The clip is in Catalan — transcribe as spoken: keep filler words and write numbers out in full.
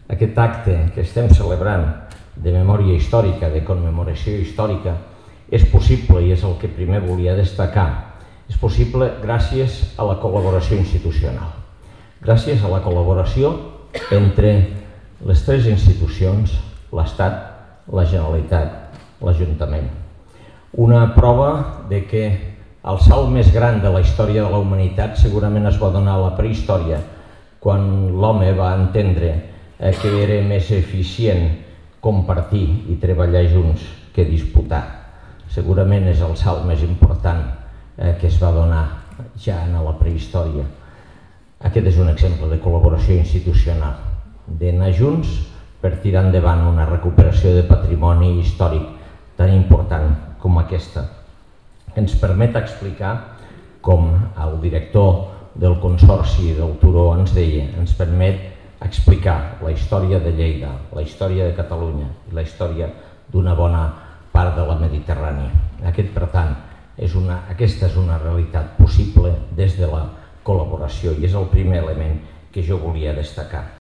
Aquest acte que estem celebrant de memòria històrica, de commemoració històrica, és possible, i és el que primer volia destacar, és possible gràcies a la col·laboració institucional, gràcies a la col·laboració entre les tres institucions, l'Estat, la Generalitat, l'Ajuntament. Una prova de que el salt més gran de la història de la humanitat segurament es va donar a la prehistòria, quan l'home va entendre que era més eficient compartir i treballar junts que disputar. Segurament és el salt més important que es va donar ja en la prehistòria. Aquest és un exemple de col·laboració institucional, d'anar junts per tirar endavant una recuperació de patrimoni històric tan important com aquesta, que ens permet explicar, com el director del Consorci del Turó ens deia, ens permet explicar la història de Lleida, la història de Catalunya i la història d'una bona part de la Mediterrània. Aquest, per tant, és una, aquesta és una realitat possible des de la col·laboració i és el primer element que jo volia destacar.